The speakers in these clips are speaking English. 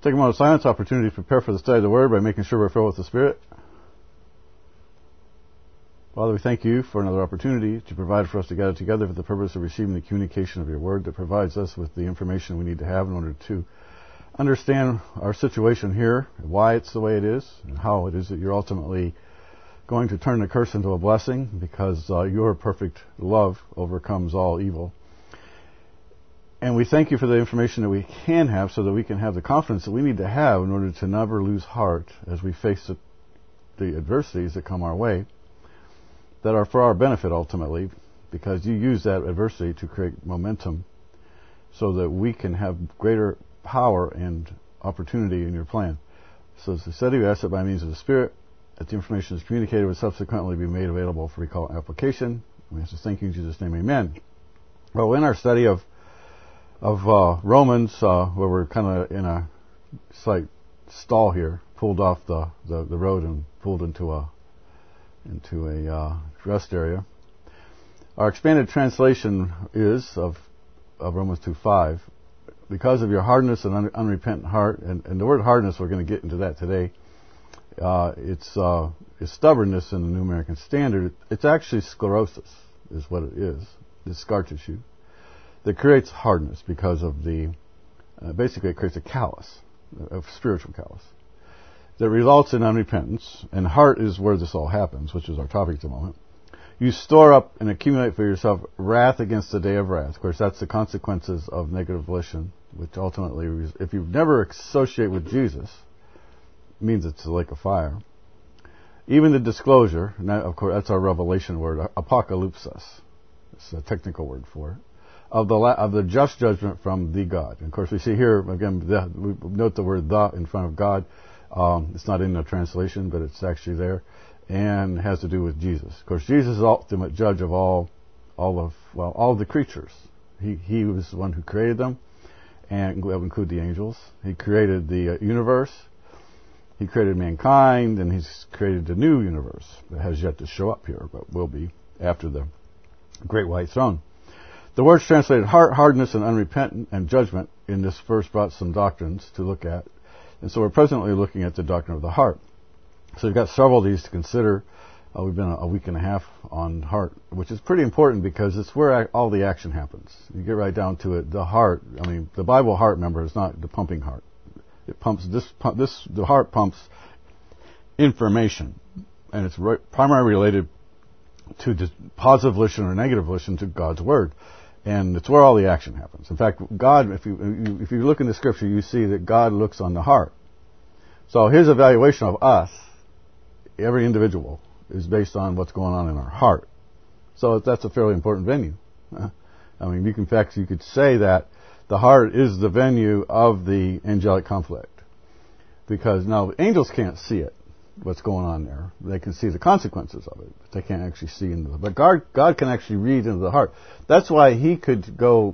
Take a moment of silence, opportunity to prepare for the study of the Word by making sure we're filled with the Spirit. Father, we thank you for another opportunity to provide for us to gather together for the purpose of receiving the communication of your Word that provides us with the information we need to have in order to understand our situation here, why it's the way it is, and how it is that you're ultimately going to turn the curse into a blessing, because your perfect love overcomes all evil. And we thank you for the information that we can have so that we can have the confidence that we need to have in order to never lose heart as we face the adversities that come our way that are for our benefit ultimately, because you use that adversity to create momentum so that we can have greater power and opportunity in your plan. So as I said, we ask that by means of the Spirit, that the information is communicated will subsequently be made available for recall and application. We ask to thank you in Jesus' name, amen. Well, in our study of Romans, where we're kind of in a slight stall here, pulled off the road and pulled into a rest area. Our expanded translation is of Romans 2:5. Because of your hardness and unrepentant heart, and the word hardness, we're going to get into that today. It's stubbornness in the New American Standard. It's actually sclerosis, is what it is. It's scar tissue that creates hardness because of basically it creates a callus, a spiritual callus, that results in unrepentance. And heart is where this all happens, which is our topic at the moment. You store up and accumulate for yourself wrath against the day of wrath. Of course, that's the consequences of negative volition, which ultimately, if you never associate with Jesus, it means it's a lake of fire. Even the disclosure, now, of course, that's our revelation word, apocalypsis. It's a technical word for it. Of the just judgment from the God. And of course, we see here, again, we note the word the in front of God. It's not in the translation, but it's actually there. And has to do with Jesus. Of course, Jesus is the ultimate judge of all the creatures. He was the one who created them, and that would include the angels. He created the universe. He created mankind, and he's created a new universe that has yet to show up here, but will be after the great white throne. The words translated heart, hardness, and unrepentant, and judgment in this verse brought some doctrines to look at. And so we're presently looking at the doctrine of the heart. So we've got several of these to consider. We've been a week and a half on heart, which is pretty important because it's where all the action happens. You get right down to it. The heart, the Bible heart, remember, is not the pumping heart. It pumps the heart pumps information, and it's primarily related to positive volition or negative volition to God's Word. And it's where all the action happens. In fact, God, if you look in the Scripture, you see that God looks on the heart. So his evaluation of us, every individual, is based on what's going on in our heart. So that's a fairly important venue. In fact, you could say that the heart is the venue of the angelic conflict. Because now the angels can't see it, what's going on there. They can see the consequences of it, but they can't actually see into it. But God can actually read into the heart. That's why he could go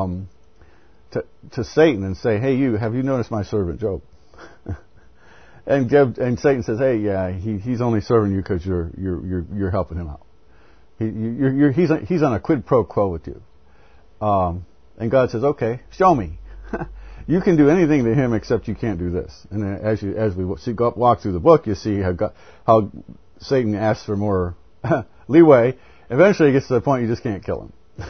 to Satan and say, "Hey, have you noticed my servant Job?" And Satan says, "Hey, yeah, he's only serving you because you're helping him out. He's on a quid pro quo with you." And God says, "Okay, show me. You can do anything to him except you can't do this." And then as we walk through the book, you see how Satan asks for more leeway. Eventually, he gets to the point you just can't kill him.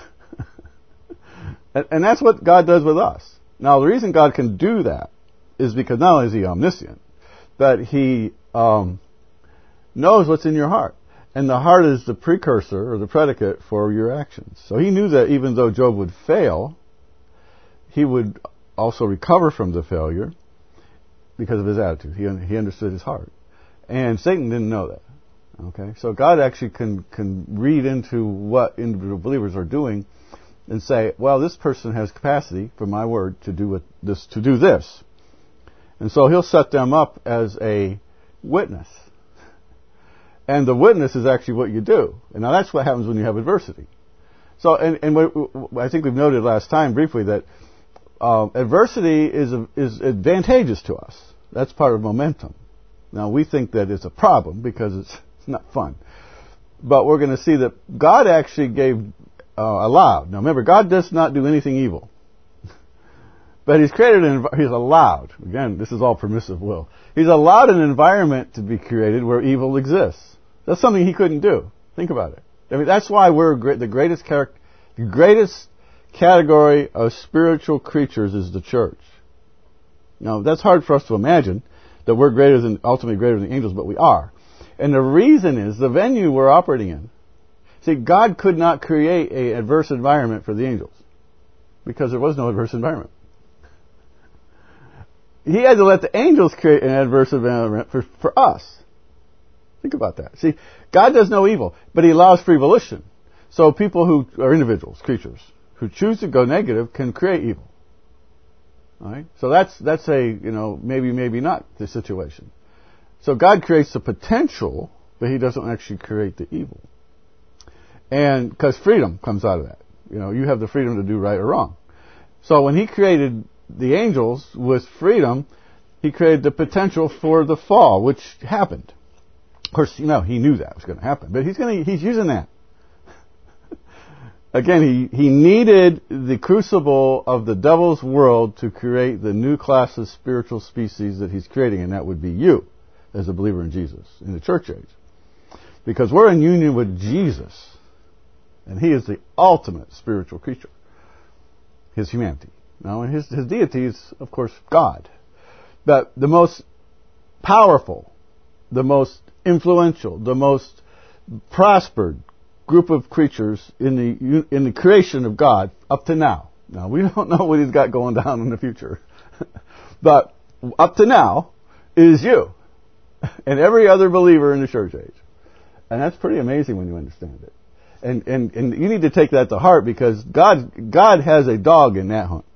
And that's what God does with us. Now, the reason God can do that is because not only is he omniscient, but he knows what's in your heart. And the heart is the precursor or the predicate for your actions. So he knew that even though Job would fail, he would also recover from the failure because of his attitude. He understood his heart. And Satan didn't know that. Okay? So God actually can read into what individual believers are doing and say, well, this person has capacity, for my word, to do this. And so he'll set them up as a witness. And the witness is actually what you do. And now that's what happens when you have adversity. So, and I think we've noted last time briefly that adversity is advantageous to us. That's part of momentum. Now we think that it's a problem because it's not fun. But we're going to see that God actually allowed. Now remember, God does not do anything evil. But he's allowed, again, this is all permissive will. He's allowed an environment to be created where evil exists. That's something he couldn't do. Think about it. I mean, that's why we're the greatest category of spiritual creatures is the church. Now, that's hard for us to imagine that we're ultimately greater than angels, but we are. And the reason is the venue we're operating in. See, God could not create an adverse environment for the angels because there was no adverse environment. He had to let the angels create an adverse environment for us. Think about that. See, God does no evil, but He allows free volition. So people who are individuals, creatures, who choose to go negative can create evil. All right? So that's a, maybe not the situation. So God creates the potential, but He doesn't actually create the evil. And because freedom comes out of that. You have the freedom to do right or wrong. So when He created the angels with freedom, He created the potential for the fall, which happened. Of course, He knew that was going to happen, but He's using that. Again, he needed the crucible of the devil's world to create the new class of spiritual species that He's creating, and that would be you, as a believer in Jesus, in the church age. Because we're in union with Jesus, and He is the ultimate spiritual creature, His humanity. Now, and His deity is, of course, God. But the most powerful, the most influential, the most prospered group of creatures in the creation of God up to now. Now, we don't know what He's got going down in the future. But up to now is you and every other believer in the church age. And that's pretty amazing when you understand it. And you need to take that to heart because God has a dog in that hunt.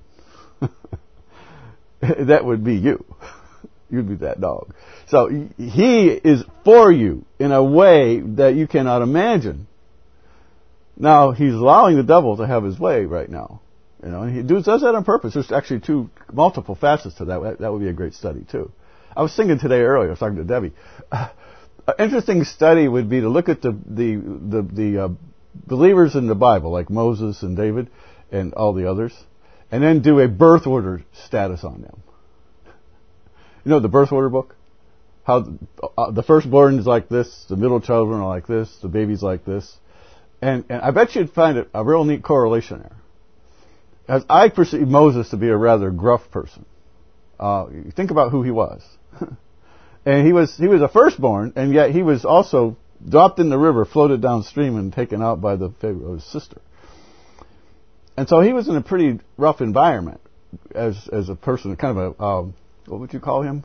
That would be you. You'd be that dog. So He is for you in a way that you cannot imagine. Now, He's allowing the devil to have his way right now. And He does that on purpose. There's actually multiple facets to that. That would be a great study, too. I was thinking today earlier, I was talking to Debbie. An interesting study would be to look at the believers in the Bible, like Moses and David and all the others, and then do a birth order status on them. The birth order book? How the firstborn is like this, the middle children are like this, the baby's like this. And I bet you'd find a real neat correlation there. As I perceive Moses to be a rather gruff person. Think about who he was. And he was a firstborn, and yet he was also dropped in the river, floated downstream, and taken out by the Pharaoh's sister. And so he was in a pretty rough environment as a person, kind of a, what would you call him?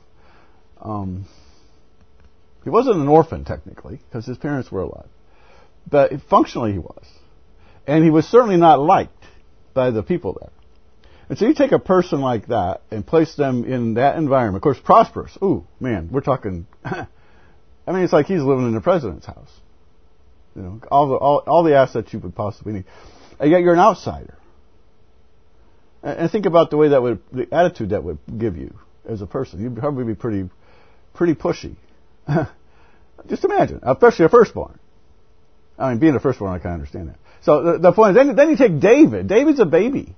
He wasn't an orphan, technically, because his parents were alive. But functionally he was. And he was certainly not liked by the people there. And so you take a person like that and place them in that environment, of course, prosperous. Ooh, man, we're talking, it's like he's living in the president's house. All the assets you would possibly need. And yet you're an outsider. And think about the attitude that would give you as a person. You'd probably be pretty pushy. Just imagine, especially a firstborn. Being a firstborn, I kind of understand that. So the point is, then you take David. David's a baby.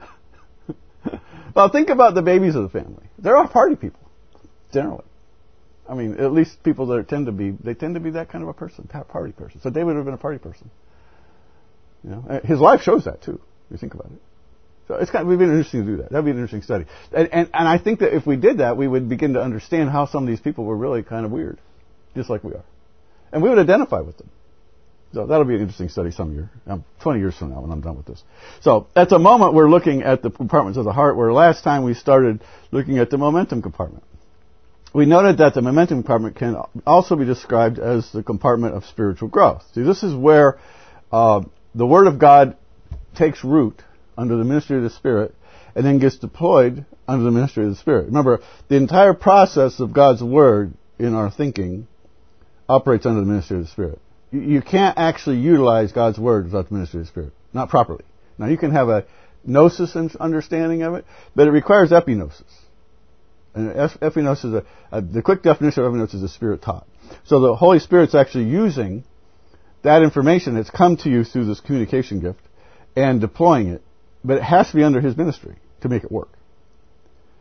Well, think about the babies of the family. They're all party people, generally. At least people that tend to be that kind of a person, party person. So David would have been a party person. His life shows that too. If you think about it. So it would be interesting to do that. That would be an interesting study. And I think that if we did that, we would begin to understand how some of these people were really kind of weird, just like we are. And we would identify with them. So that'll be an interesting study 20 years from now when I'm done with this. So at the moment we're looking at the compartments of the heart, where last time we started looking at the momentum compartment. We noted that the momentum compartment can also be described as the compartment of spiritual growth. See, this is where the Word of God takes root under the ministry of the Spirit and then gets deployed under the ministry of the Spirit. Remember, the entire process of God's Word in our thinking operates under the ministry of the Spirit. You can't actually utilize God's Word without the ministry of the Spirit. Not properly. Now, you can have a gnosis understanding of it, but it requires epignosis. And epignosis the quick definition of epignosis is Spirit taught. So the Holy Spirit's actually using that information that's come to you through this communication gift and deploying it, but it has to be under His ministry to make it work.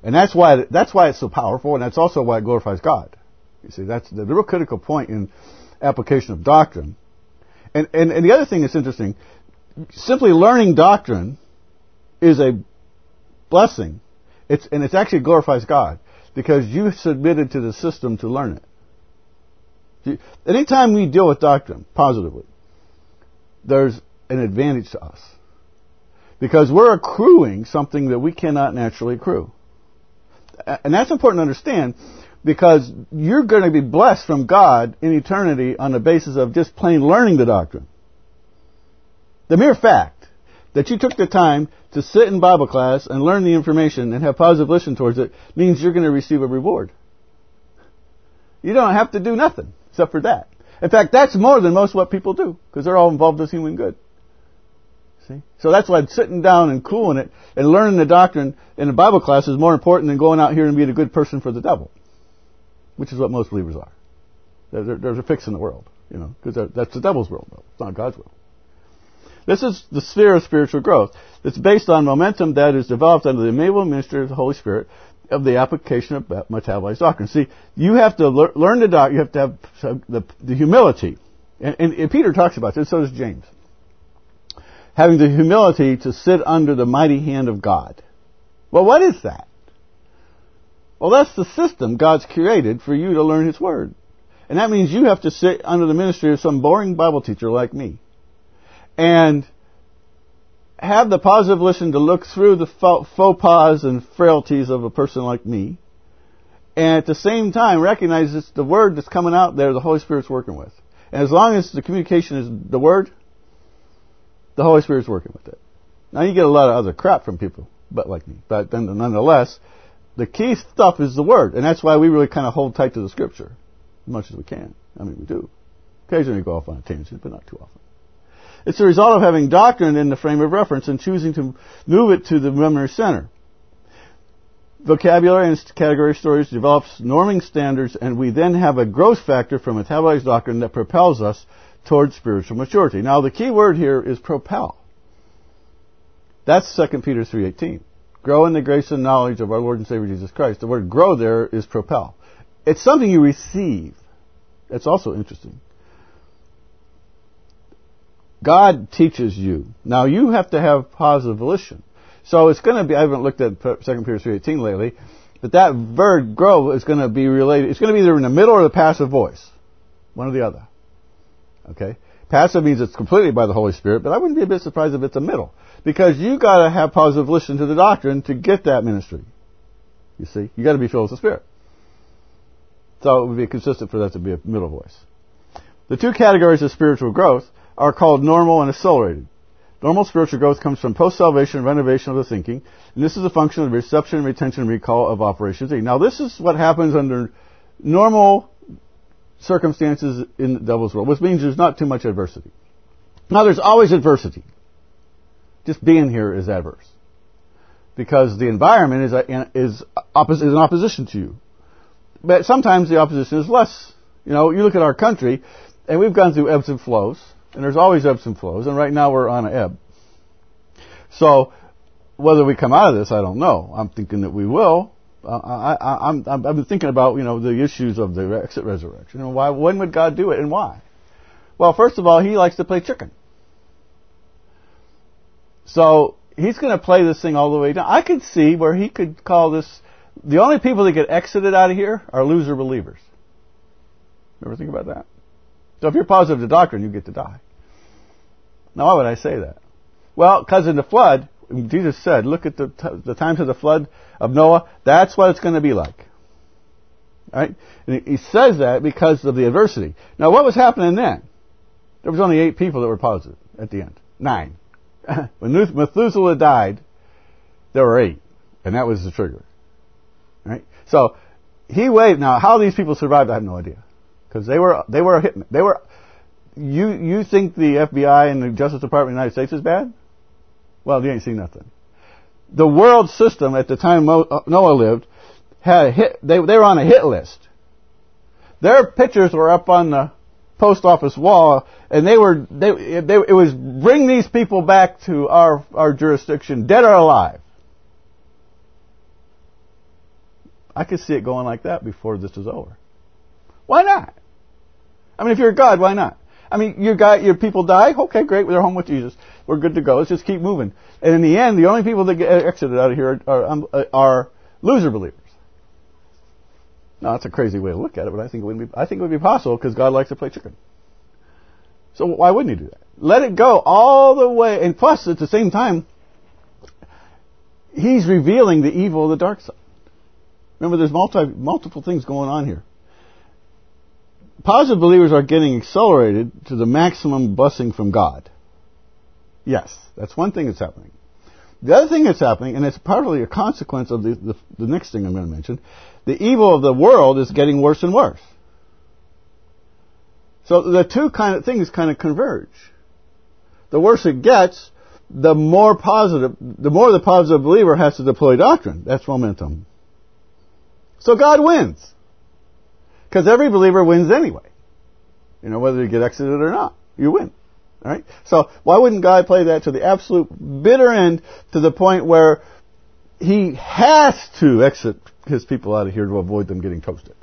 And that's why it's so powerful, and that's also why it glorifies God. You see, that's the real critical point in application of doctrine. And the other thing that's interesting, simply learning doctrine is a blessing. It actually glorifies God, because you submitted to the system to learn it. Anytime we deal with doctrine positively, there's an advantage to us, because we're accruing something that we cannot naturally accrue. And that's important to understand, because you're going to be blessed from God in eternity on the basis of just plain learning the doctrine. The mere fact that you took the time to sit in Bible class and learn the information and have positive listen towards it means you're going to receive a reward. You don't have to do nothing except for that. In fact, that's more than most what people do, because they're all involved with human good. See? So that's why sitting down and cooling it and learning the doctrine in a Bible class is more important than going out here and being a good person for the devil, which is what most believers are. They're fixing the world, because that's the devil's world, though. It's not God's world. This is the sphere of spiritual growth. It's based on momentum that is developed under the enabling ministry of the Holy Spirit of the application of metabolized doctrine. See, you have to learn the doctrine. You have to have the humility. And Peter talks about this, so does James. Having the humility to sit under the mighty hand of God. Well, what is that? Well, that's the system God's created for you to learn His Word. And that means you have to sit under the ministry of some boring Bible teacher like me, and have the positive listen to look through the faux pas and frailties of a person like me, and at the same time recognize it's the Word that's coming out there the Holy Spirit's working with. And as long as the communication is the Word, the Holy Spirit's working with it. Now you get a lot of other crap from people like me, but then nonetheless, the key stuff is the Word, and that's why we really kind of hold tight to the Scripture as much as we can. I mean, we do. Occasionally we go off on a tangent, but not too often. It's the result of having doctrine in the frame of reference and choosing to move it to the memory center. Vocabulary and category storage develops norming standards, and we then have a growth factor from metabolized doctrine that propels us towards spiritual maturity. Now, the key word here is propel. That's 2 Peter 3:18. Grow in the grace and knowledge of our Lord and Savior Jesus Christ. The word grow there is propel. It's something you receive. That's also interesting. God teaches you. Now, you have to have positive volition. So it's going to be, I haven't looked at 2 Peter 3:18 lately, but that verb grow is going to be related, it's going to be either in the middle or the passive voice. One or the other. Okay? Passive means it's completely by the Holy Spirit, but I wouldn't be a bit surprised if it's a middle. Because you got to have positive volition to the doctrine to get that ministry. You see? You got to be filled with the Spirit. So it would be consistent for that to be a middle voice. The two categories of spiritual growth are called normal and accelerated. Normal spiritual growth comes from post-salvation renovation of the thinking, and this is a function of reception, retention, and recall of Operation Z. Now, this is what happens under normal circumstances in the devil's world, which means there's not too much adversity. Now, there's always adversity. Just being here is adverse, because the environment is in opposition to you. But sometimes the opposition is less. You look at our country, and we've gone through ebbs and flows. And there's always ebbs and flows, and right now we're on an ebb. So, whether we come out of this, I don't know. I'm thinking that we will. I've been thinking about, the issues of the exit resurrection. When would God do it, and why? Well, first of all, He likes to play chicken. So, He's going to play this thing all the way down. I could see where He could call this, the only people that get exited out of here are loser believers. You ever think about that? So if you're positive to doctrine, you get to die. Now, why would I say that? Well, because in the flood, Jesus said, look at the times of the flood of Noah. That's what it's going to be like. Right? And He says that because of the adversity. Now, what was happening then? There was only 8 people that were positive at the end. 9. When Methuselah died, there were 8. And that was the trigger. Right? So, He waited. Now, how these people survived, I have no idea. Because they were a hitman. You think the FBI and the Justice Department of the United States is bad? Well, you ain't seen nothing. The world system at the time Noah lived had a hit. They were on a hit list. Their pictures were up on the post office wall, and it was bring these people back to our jurisdiction, dead or alive. I could see it going like that before this is over. Why not? I mean, if you're God, why not? I mean, your people die. Okay, great. They're home with Jesus. We're good to go. Let's just keep moving. And in the end, the only people that get exited out of here are loser believers. Now, that's a crazy way to look at it, but I think it would be possible because God likes to play chicken. So why wouldn't He do that? Let it go all the way. And plus, at the same time, He's revealing the evil of the dark side. Remember, there's multiple things going on here. Positive believers are getting accelerated to the maximum blessing from God. Yes, that's one thing that's happening. The other thing that's happening, and it's partly a consequence of the next thing I'm going to mention, the evil of the world is getting worse and worse. So the two things kind of converge. The worse it gets, the more the positive believer has to deploy doctrine. That's momentum. So God wins. Because every believer wins anyway. You know, whether you get exited or not, you win. All right? So why wouldn't God play that to the absolute bitter end, to the point where He has to exit His people out of here to avoid them getting toasted?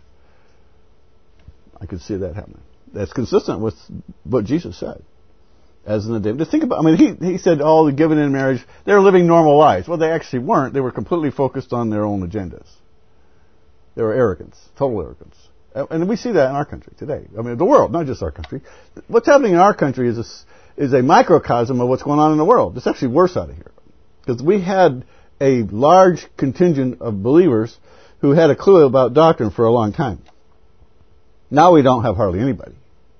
I could see that happening. That's consistent with what Jesus said. As in the day. To think about, I mean, he said all the given in marriage, they're living normal lives. Well, they actually weren't. They were completely focused on their own agendas. They were arrogance, total arrogance. And we see that in our country today. I mean, the world, not just our country. What's happening in our country is a microcosm of what's going on in the world. It's actually worse out of here. Because we had a large contingent of believers who had a clue about doctrine for a long time. Now we don't have hardly anybody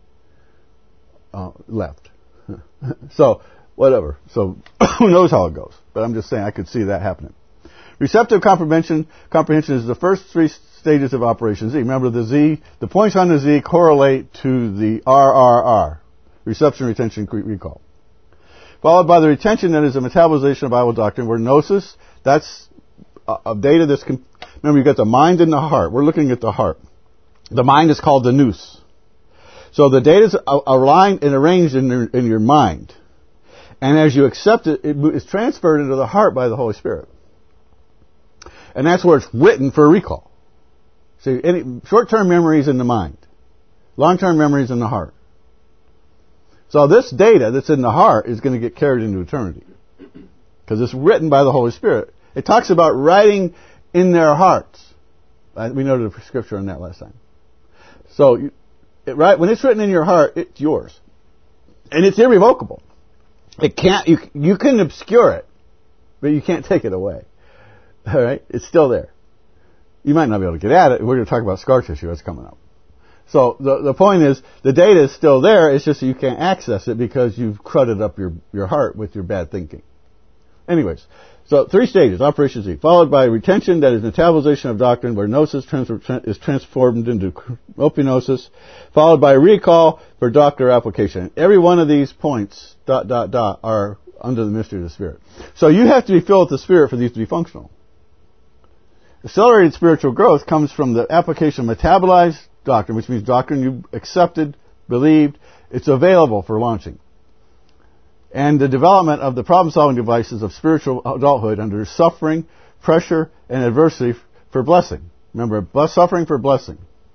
left. So, whatever. So, who knows how it goes. But I'm just saying I could see that happening. Receptive comprehension is the first three stages of Operation Z. Remember, the points on the Z correlate to the RRR, reception, retention, recall. Followed by the retention, that is the metabolization of Bible doctrine, where gnosis, that's data that's... Remember, you've got the mind and the heart. We're looking at the heart. The mind is called the nous. So the data is aligned and arranged in your mind. And as you accept it, it is transferred into the heart by the Holy Spirit. And that's where it's written for recall. See, short-term memory is in the mind. Long-term memory is in the heart. So this data that's in the heart is going to get carried into eternity. Because it's written by the Holy Spirit. It talks about writing in their hearts. We noted the scripture on that last time. So, when it's written in your heart, it's yours. And it's irrevocable. You can obscure it, but you can't take it away. Alright? It's still there. You might not be able to get at it. We're going to talk about scar tissue. That's coming up. So the point is, the data is still there. It's just that you can't access it because you've crudted up your heart with your bad thinking. Anyways, so 3 stages, Operation Z, followed by retention, that is metabolization of doctrine, where gnosis is transformed into opinosis, followed by recall for doctrine application. Every one of these points, ... are under the mystery of the Spirit. So you have to be filled with the Spirit for these to be functional. Accelerated spiritual growth comes from the application of metabolized doctrine, which means doctrine you accepted, believed, it's available for launching. And the development of the problem-solving devices of spiritual adulthood under suffering, pressure, and adversity for blessing. Remember, suffering for blessing.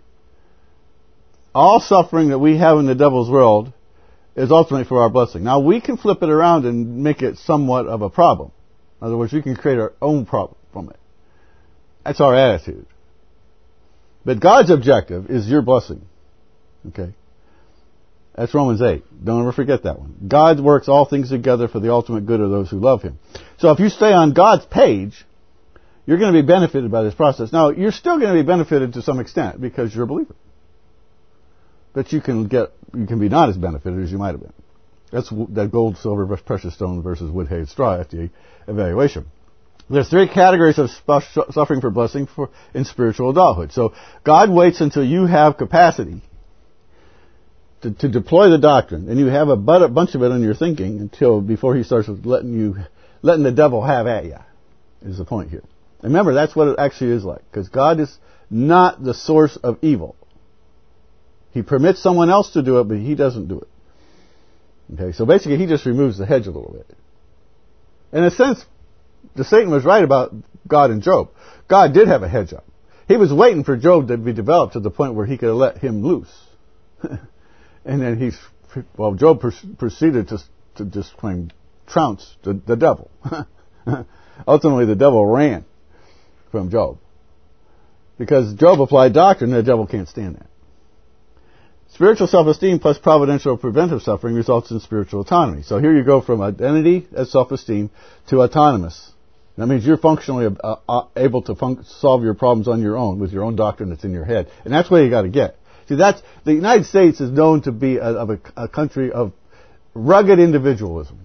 All suffering that we have in the devil's world is ultimately for our blessing. Now, we can flip it around and make it somewhat of a problem. In other words, we can create our own problem from it. That's our attitude. But God's objective is your blessing. Okay? That's Romans 8. Don't ever forget that one. God works all things together for the ultimate good of those who love Him. So if you stay on God's page, you're going to be benefited by this process. Now, you're still going to be benefited to some extent because you're a believer. But you can be not as benefited as you might have been. That's that gold, silver, precious stone versus wood, hay, and straw at the evaluation. There's 3 categories of suffering for blessing in spiritual adulthood. So God waits until you have capacity to deploy the doctrine, and you have a bunch of it in your thinking before He starts letting the devil have at you. Is the point here? And remember, that's what it actually is like, because God is not the source of evil. He permits someone else to do it, but He doesn't do it. Okay, so basically He just removes the hedge a little bit. In a sense, Satan was right about God and Job. God did have a hedge up. He was waiting for Job to be developed to the point where he could let him loose. And then Job proceeded to just claim trounce the devil. Ultimately, the devil ran from Job. Because Job applied doctrine, and the devil can't stand that. Spiritual self-esteem plus providential preventive suffering results in spiritual autonomy. So here you go from identity as self-esteem to autonomous. That means you're functionally able to solve your problems on your own with your own doctrine that's in your head. And that's where you got to get. See, the United States is known to be a country of rugged individualism.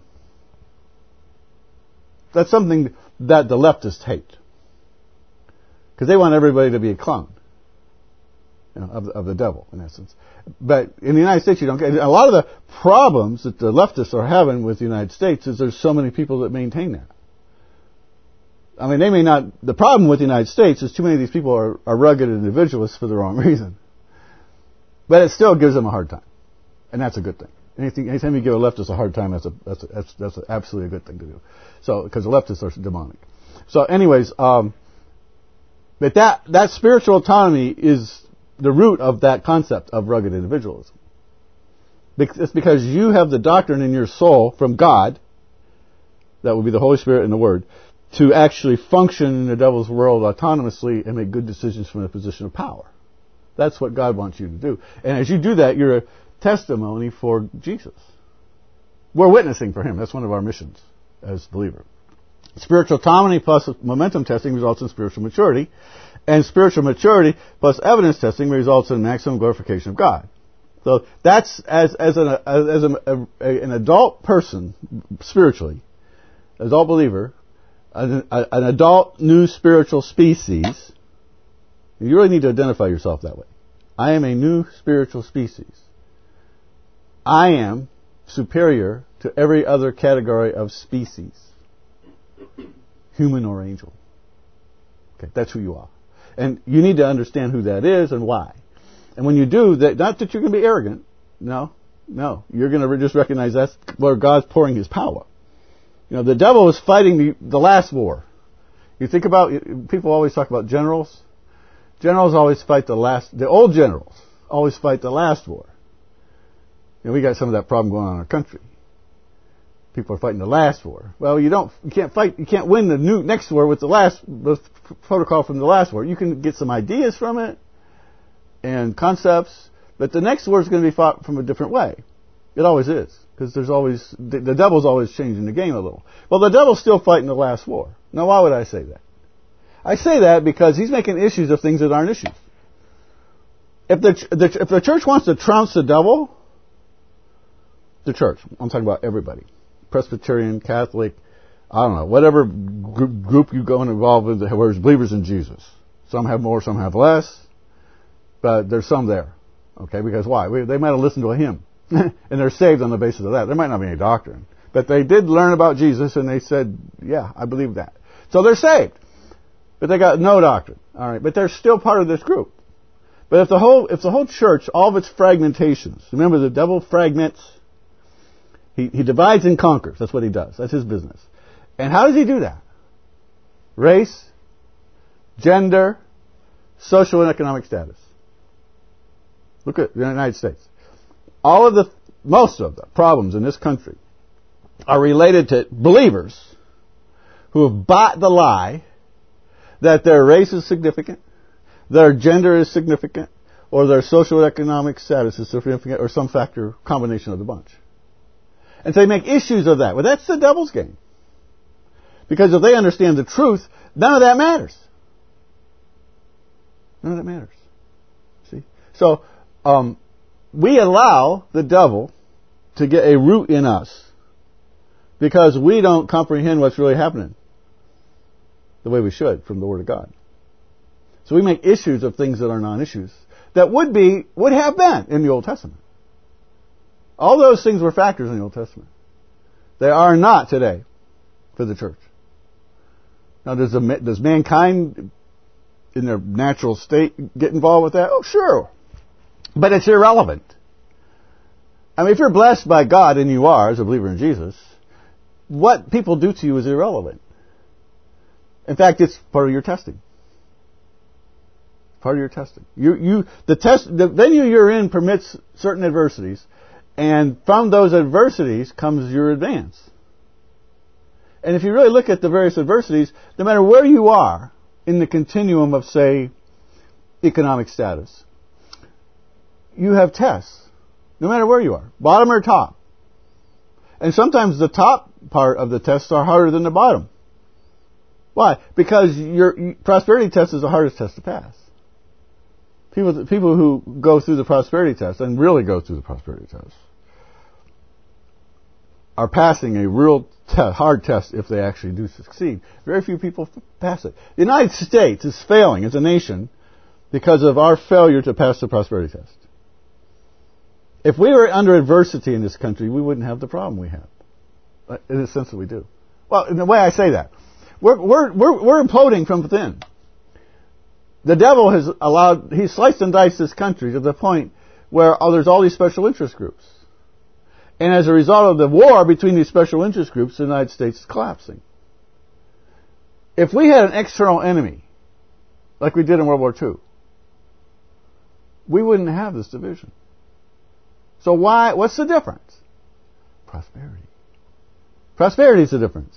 That's something that the leftists hate. Because they want everybody to be a clone, of the devil, in essence. But in the United States, you don't get... A lot of the problems that the leftists are having with the United States is there's so many people that maintain that. I mean, they may not... The problem with the United States is too many of these people are rugged individualists for the wrong reason. But it still gives them a hard time. And that's a good thing. Anytime you give a leftist a hard time, that's absolutely a good thing to do. So, because the leftists are demonic. So anyways, but that spiritual autonomy is the root of that concept of rugged individualism. It's because you have the doctrine in your soul from God, that would be the Holy Spirit and the Word, to actually function in the devil's world autonomously and make good decisions from a position of power. That's what God wants you to do. And as you do that, you're a testimony for Jesus. We're witnessing for Him. That's one of our missions as believers. Spiritual autonomy plus momentum testing results in spiritual maturity. And spiritual maturity plus evidence testing results in maximum glorification of God. So that's as an adult person spiritually, adult believer, an adult new spiritual species. You really need to identify yourself that way. I am a new spiritual species. I am superior to every other category of species, human or angel. Okay, that's who you are. And you need to understand who that is and why. And when you do, that, not that you're going to be arrogant. No. You're going to just recognize that's where God's pouring His power. The devil is fighting the last war. You think about, people always talk about generals. Generals always fight the old generals always fight the last war. We got some of that problem going on in our country. People are fighting the last war. Well, you can't win the next war with the protocol from the last war. You can get some ideas from it and concepts, but the next war is going to be fought from a different way. It always is, because the devil's always changing the game a little. Well, the devil's still fighting the last war. Now, why would I say that? I say that because he's making issues of things that aren't issues. If the church wants to trounce the devil, the church, I'm talking about everybody. Presbyterian, Catholic, I don't know, whatever group you go and involve with, where there's believers in Jesus. Some have more, some have less, but there's some there. Okay, because why? They might have listened to a hymn, and they're saved on the basis of that. There might not be any doctrine, but they did learn about Jesus, and they said, yeah, I believe that. So they're saved, but they got no doctrine. All right, but they're still part of this group. But if the whole church, all of its fragmentations, remember the devil fragments. He divides and conquers. That's what he does. That's his business. And how does he do that? Race, gender, social and economic status. Look at the United States. Most of the problems in this country are related to believers who have bought the lie that their race is significant, their gender is significant, or their social economic status is significant, or some factor, combination of the bunch. And so they make issues of that. Well, that's the devil's game. Because if they understand the truth, none of that matters. None of that matters. See? So, we allow the devil to get a root in us because we don't comprehend what's really happening the way we should from the Word of God. So we make issues of things that are non-issues that would have been in the Old Testament. All those things were factors in the Old Testament. They are not today for the church. Now, does mankind in their natural state get involved with that? Oh, sure. But it's irrelevant. I mean, if you're blessed by God, and you are as a believer in Jesus, what people do to you is irrelevant. In fact, it's part of your testing. Part of your testing. The venue you're in permits certain adversities, and from those adversities comes your advance. And if you really look at the various adversities, no matter where you are in the continuum of, say, economic status, you have tests. No matter where you are, bottom or top. And sometimes the top part of the tests are harder than the bottom. Why? Because your prosperity test is the hardest test to pass. People who go through the prosperity test, and really go through the prosperity test, are passing a real hard test if they actually do succeed. Very few people pass it. The United States is failing as a nation because of our failure to pass the prosperity test. If we were under adversity in this country, we wouldn't have the problem we have. In a sense that we do. Well, in the way I say that, we're imploding from within. The devil he's sliced and diced this country to the point where there's all these special interest groups. And as a result of the war between these special interest groups, the United States is collapsing. If we had an external enemy, like we did in World War II, we wouldn't have this division. So what's the difference? Prosperity. Prosperity is the difference.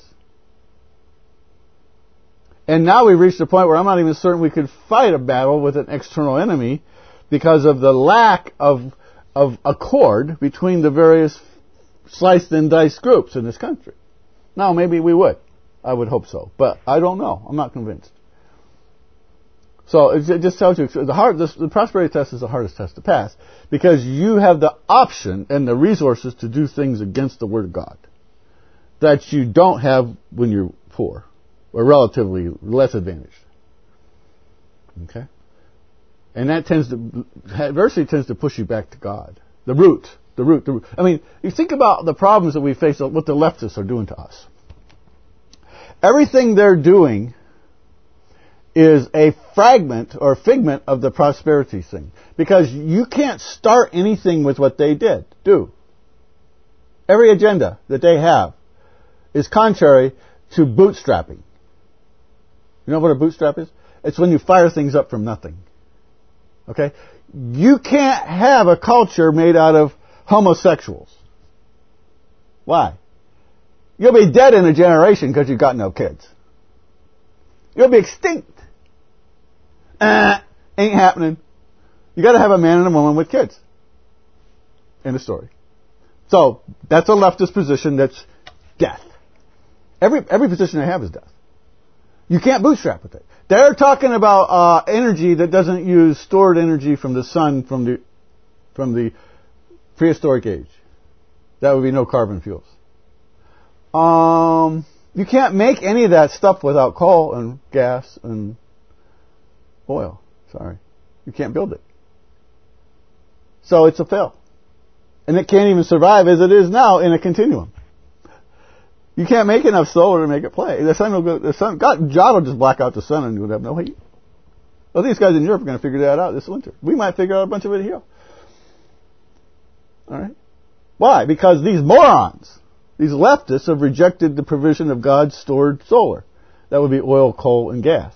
And now we've reached a point where I'm not even certain we could fight a battle with an external enemy because of the lack of accord between the various sliced and diced groups in this country. Now, maybe we would. I would hope so. But I don't know. I'm not convinced. So it just tells you the prosperity test is the hardest test to pass because you have the option and the resources to do things against the Word of God that you don't have when you're poor or relatively less advantaged. Okay? And adversity tends to push you back to God. The root. I mean, you think about the problems that we face, what the leftists are doing to us. Everything they're doing is a fragment or figment of the prosperity thing. Because you can't start anything with what they do. Every agenda that they have is contrary to bootstrapping. You know what a bootstrap is? It's when you fire things up from nothing. Okay? You can't have a culture made out of homosexuals. Why? You'll be dead in a generation because you've got no kids. You'll be extinct. Ain't happening. You got to have a man and a woman with kids. End of story. So that's a leftist position. That's death. Every position they have is death. You can't bootstrap with it. They're talking about energy that doesn't use stored energy from the sun from the prehistoric age. That would be no carbon fuels. You can't make any of that stuff without coal and gas and oil. Sorry. You can't build it. So it's a fail. And it can't even survive as it is now in a continuum. You can't make enough solar to make it play. The sun will go, God will just black out the sun and you'll have no heat. Well, these guys in Europe are going to figure that out this winter. We might figure out a bunch of it here. Alright? Why? Because these morons, these leftists, have rejected the provision of God's stored solar. That would be oil, coal, and gas.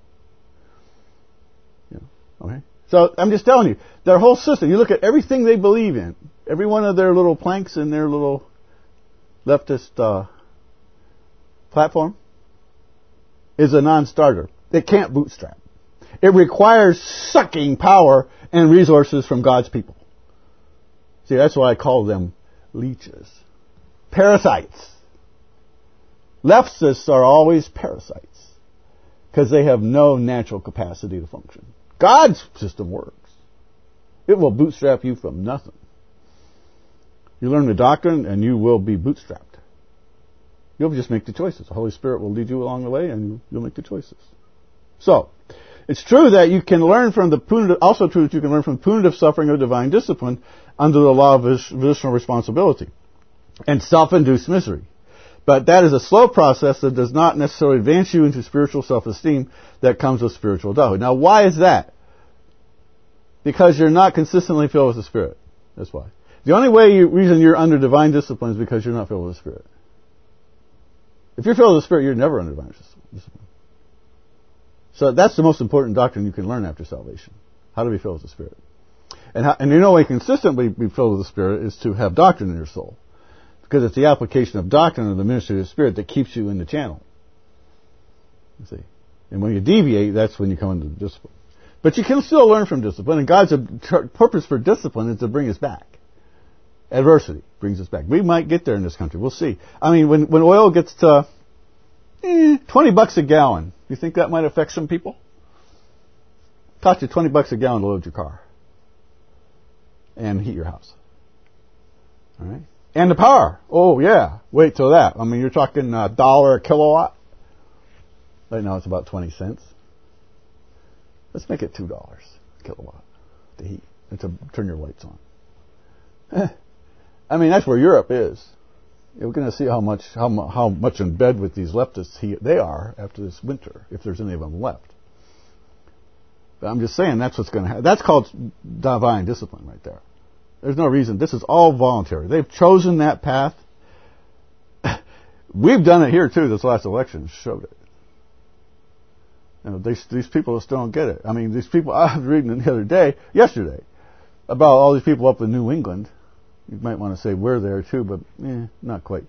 Yeah. Okay? So I'm just telling you, their whole system, you look at everything they believe in, every one of their little planks in their little leftist platform is a non-starter. It can't bootstrap. It requires sucking power and resources from God's people. See, that's why I call them leeches. Parasites. Leftists are always parasites because they have no natural capacity to function. God's system works. It will bootstrap you from nothing. You learn the doctrine and you will be bootstrapped. You'll just make the choices. The Holy Spirit will lead you along the way and you'll make the choices. So, it's true that you can learn from the punitive suffering of divine discipline under the law of volitional responsibility and self-induced misery. But that is a slow process that does not necessarily advance you into spiritual self-esteem that comes with spiritual adulthood. Now, why is that? Because you're not consistently filled with the Spirit. That's why. The only reason you're under divine discipline is because you're not filled with the Spirit. If you're filled with the Spirit, you're never under divine discipline. So that's the most important doctrine you can learn after salvation. How to be filled with the Spirit. And you know, a consistently be filled with the Spirit is to have doctrine in your soul. Because it's the application of doctrine of the ministry of the Spirit that keeps you in the channel. You see. And when you deviate, that's when you come into discipline. But you can still learn from discipline, and God's purpose for discipline is to bring us back. Adversity brings us back. We might get there in this country. We'll see. I mean, when oil gets to $20 a gallon, you think that might affect some people? Cost you $20 a gallon to load your car and heat your house. All right, and the power. Oh yeah, wait till that. I mean, you're talking $1 a kilowatt. Right now it's about 20 cents. Let's make it $2 a kilowatt to heat and to turn your lights on. I mean, that's where Europe is. We're going to see how much in bed with these leftists they are after this winter, if there's any of them left. But I'm just saying that's what's going to happen. That's called divine discipline right there. There's no reason. This is all voluntary. They've chosen that path. We've done it here too. This last election showed it. You know, these people still don't get it. I mean, these people, I was reading yesterday, about all these people up in New England. You might want to say we're there too, but not quite.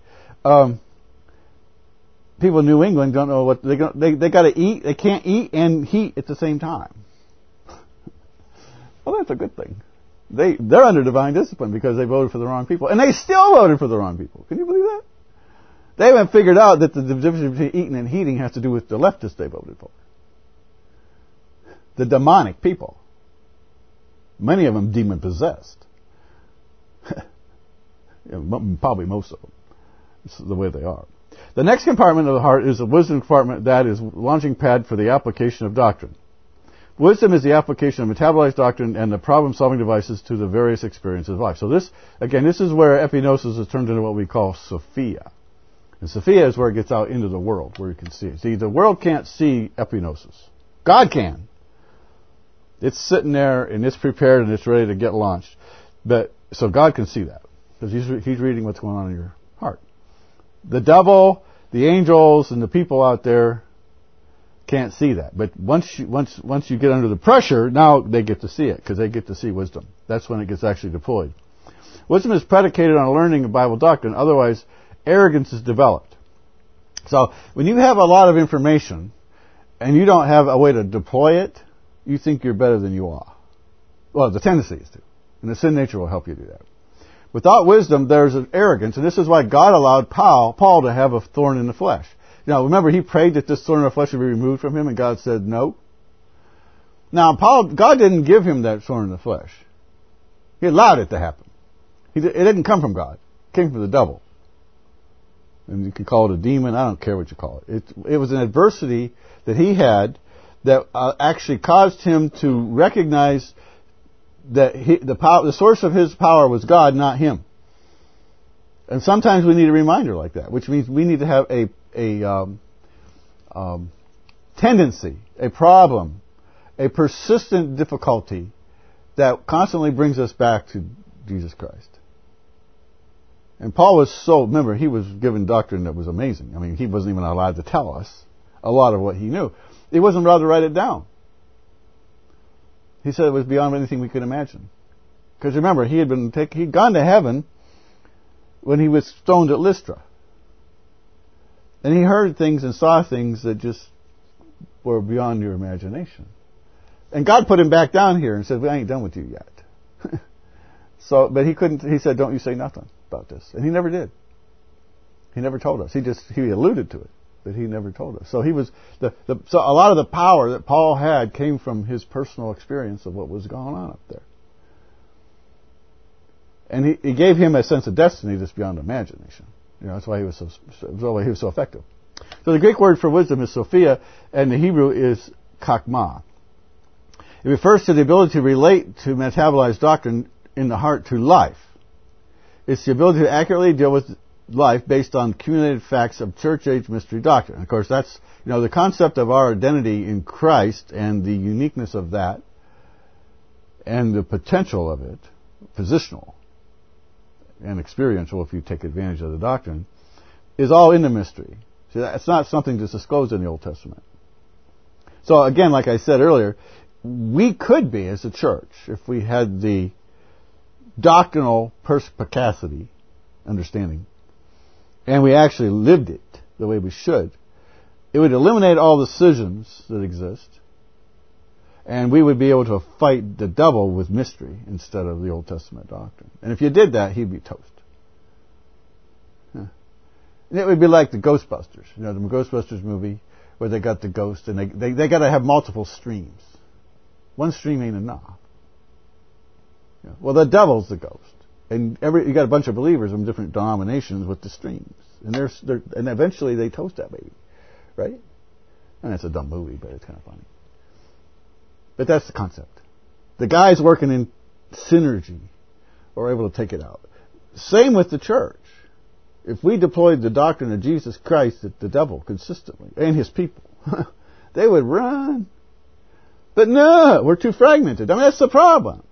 People in New England don't know what they got to eat. They can't eat and heat at the same time. Well, that's a good thing. They're under divine discipline because they voted for the wrong people, and they still voted for the wrong people. Can you believe that? They haven't figured out that the difference between eating and heating has to do with the leftists they voted for. The demonic people. Many of them demon-possessed. Probably most of them. It's the way they are. The next compartment of the heart is the wisdom compartment, that is launching pad for the application of doctrine. Wisdom is the application of metabolized doctrine and the problem-solving devices to the various experiences of life. So this is where epignosis is turned into what we call Sophia. And Sophia is where it gets out into the world, where you can see it. See, the world can't see epignosis. God can. It's sitting there, and it's prepared, and it's ready to get launched. So God can see that, because He's reading what's going on in your heart. The devil, the angels, and the people out there can't see that. But once you get under the pressure, now they get to see it, because they get to see wisdom. That's when it gets actually deployed. Wisdom is predicated on learning of Bible doctrine. Otherwise, arrogance is developed. So when you have a lot of information, and you don't have a way to deploy it, you think you're better than you are. Well, the tendency is to. And the sin nature will help you do that. Without wisdom, there's an arrogance, and this is why God allowed Paul to have a thorn in the flesh. Now, remember, he prayed that this thorn in the flesh would be removed from him, and God said no. Now, God didn't give him that thorn in the flesh. He allowed it to happen. It didn't come from God. It came from the devil. And you can call it a demon. I don't care what you call it. It was an adversity that he had that actually caused him to recognize that the source of his power was God, not him. And sometimes we need a reminder like that, which means we need to have a tendency, a problem, a persistent difficulty that constantly brings us back to Jesus Christ. And Paul remember, he was given doctrine that was amazing. I mean, he wasn't even allowed to tell us a lot of what he knew. He wasn't allowed to write it down. He said it was beyond anything we could imagine. Because remember, he'd gone to heaven when he was stoned at Lystra. And he heard things and saw things that just were beyond your imagination. And God put him back down here and said, "We ain't done with you yet." But he couldn't. He said, "Don't you say nothing about this," and he never did. He never told us. He alluded to it, but he never told us. So so a lot of the power that Paul had came from his personal experience of what was going on up there. And he gave him a sense of destiny that's beyond imagination. That's why he was so effective. So the Greek word for wisdom is Sophia, and the Hebrew is chakmah. It refers to the ability to relate to metabolized doctrine in the heart to life. It's the ability to accurately deal with life based on accumulated facts of church age mystery doctrine. Of course, that's the concept of our identity in Christ and the uniqueness of that and the potential of it, positional and experiential if you take advantage of the doctrine, is all in the mystery. See, it's not something that's disclosed in the Old Testament. So again, like I said earlier, we could be, as a church, if we had the doctrinal perspicacity, understanding, and we actually lived it the way we should, it would eliminate all the schisms that exist, and we would be able to fight the devil with mystery instead of the Old Testament doctrine. And if you did that, he'd be toast. And it would be like the Ghostbusters, the Ghostbusters movie, where they got the ghost, and they got to have multiple streams. One stream ain't enough. Well, the devil's the ghost, and you got a bunch of believers from different denominations with the streams, and and eventually they toast that baby, right? And it's a dumb movie, but it's kind of funny. But that's the concept. The guys working in synergy are able to take it out. Same with the church. If we deployed the doctrine of Jesus Christ at the devil consistently, and his people, they would run. But no, we're too fragmented. I mean, that's the problem.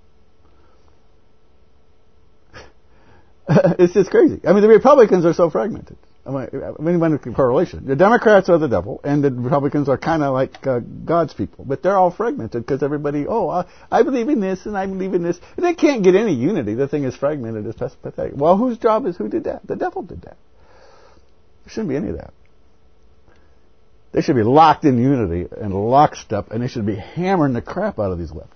It's just crazy. I mean, the Republicans are so fragmented. I mean, when correlation. The Democrats are the devil, and the Republicans are kind of like God's people. But they're all fragmented because everybody, I believe in this, and I believe in this. And they can't get any unity. The thing is fragmented. It's pathetic. Well, who did that? The devil did that. There shouldn't be any of that. They should be locked in unity and lockstep, and they should be hammering the crap out of these leftists.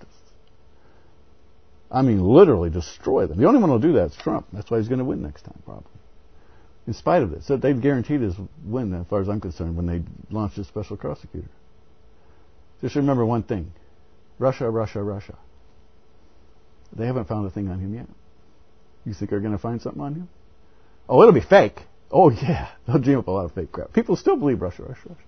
I mean, literally destroy them. The only one who'll do that is Trump. That's why he's going to win next time, probably. In spite of this. So they've guaranteed his win, as far as I'm concerned, when they launched this special prosecutor. Just remember one thing. Russia, Russia, Russia. They haven't found a thing on him yet. You think they're going to find something on him? Oh, it'll be fake. Oh, yeah. They'll dream up a lot of fake crap. People still believe Russia, Russia, Russia.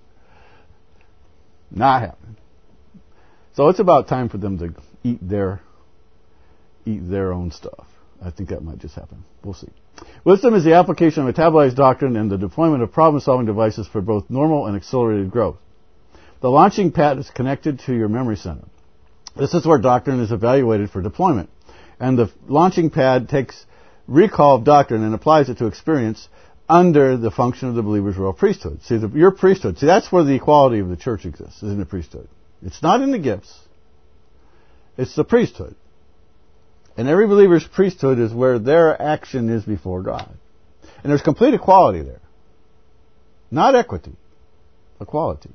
Not happening. So it's about time for them to eat their own stuff. I think that might just happen. We'll see. Wisdom is the application of metabolized doctrine and the deployment of problem-solving devices for both normal and accelerated growth. The launching pad is connected to your memory center. This is where doctrine is evaluated for deployment. And the launching pad takes recall of doctrine and applies it to experience under the function of the believer's royal priesthood. See, your priesthood. See, that's where the equality of the church exists, is in the priesthood. It's not in the gifts. It's the priesthood. And every believer's priesthood is where their action is before God. And there's complete equality there. Not equity. Equality.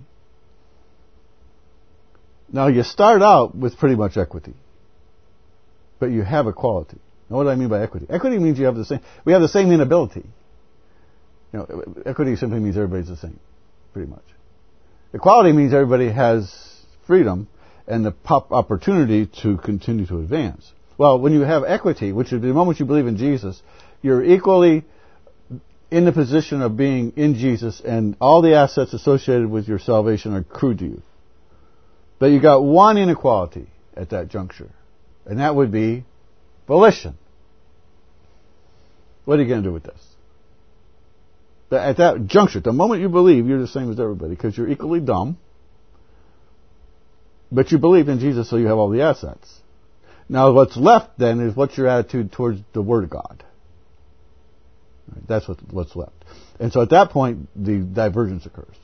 Now, you start out with pretty much equity. But you have equality. Now, what do I mean by equity? Equity means we have the same inability. Equity simply means everybody's the same, pretty much. Equality means everybody has freedom and the opportunity to continue to advance. Well, when you have equity, which is the moment you believe in Jesus, you're equally in the position of being in Jesus, and all the assets associated with your salvation are accrued to you. But you got one inequality at that juncture, and that would be volition. What are you going to do with this? At that juncture, the moment you believe, you're the same as everybody, because you're equally dumb, but you believe in Jesus, so you have all the assets. Now, what's left then is what's your attitude towards the Word of God. Right, that's what's left. And so at that point, the divergence occurs.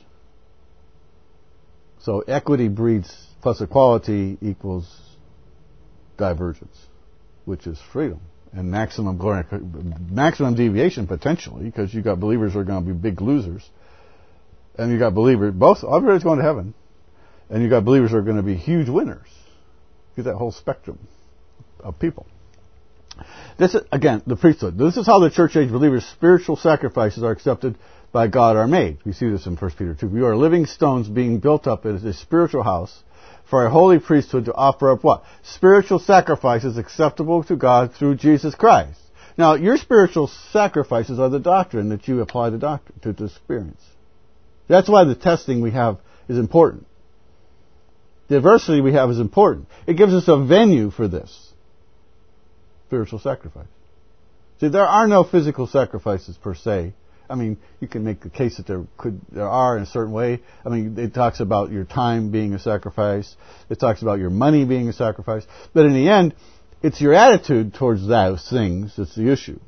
So equity breeds plus equality equals divergence, which is freedom. And maximum deviation potentially, because you got believers who are going to be big losers, and you got believers, everybody's going to heaven, and you got believers who are going to be huge winners. Get that whole spectrum of people. This is, again, the priesthood. This is how the church age believers' spiritual sacrifices are accepted by God are made. We see this in 1 Peter 2. We are living stones being built up as a spiritual house for a holy priesthood to offer up what? Spiritual sacrifices acceptable to God through Jesus Christ. Now, your spiritual sacrifices are the doctrine that you apply to experience. That's why the testing we have is important. The adversity we have is important. It gives us a venue for this spiritual sacrifice. See, there are no physical sacrifices per se. I mean, you can make the case that there are in a certain way. I mean, it talks about your time being a sacrifice. It talks about your money being a sacrifice. But in the end, it's your attitude towards those things that's the issue.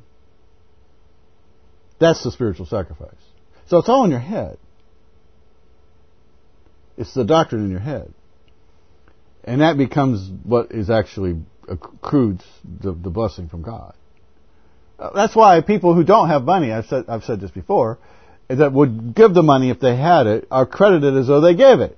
That's the spiritual sacrifice. So it's all in your head. It's the doctrine in your head. And that becomes what is actually accrued the blessing from God. That's why people who don't have money, I've said this before, that would give the money if they had it, are credited as though they gave it.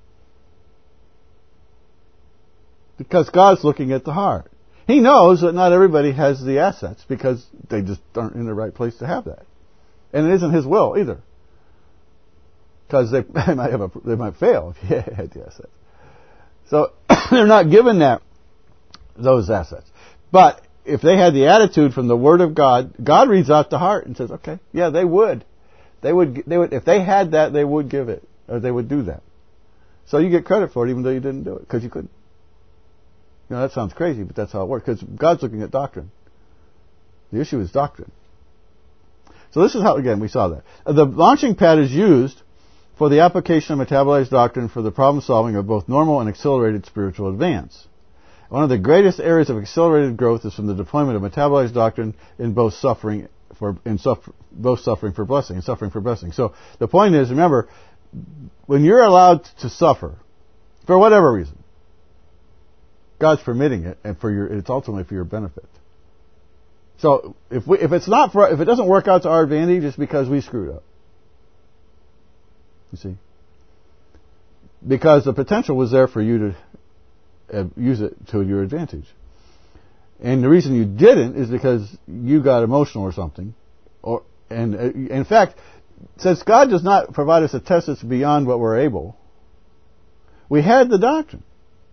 Because God's looking at the heart. He knows that not everybody has the assets because they just aren't in the right place to have that. And it isn't His will either. Because they might fail if He had the assets. So they're not given those assets. But if they had the attitude from the Word of God, God reads out the heart and says, okay, yeah, they would. They would, if they had that, they would give it. Or they would do that. So you get credit for it even though you didn't do it. Because you couldn't. You know, that sounds crazy, but that's how it works. Because God's looking at doctrine. The issue is doctrine. So this is how, again, we saw that. The launching pad is used for the application of metabolized doctrine for the problem solving of both normal and accelerated spiritual advance. One of the greatest areas of accelerated growth is from the deployment of metabolized doctrine in both suffering for blessing and suffering for blessing. So the point is, remember, when you're allowed to suffer, for whatever reason, God's permitting it, and it's ultimately for your benefit. So if it doesn't work out to our advantage, it's because we screwed up. You see, because the potential was there for you to use it to your advantage, and the reason you didn't is because you got emotional or something, and in fact, since God does not provide us a test that's beyond what we're able, we had the doctrine.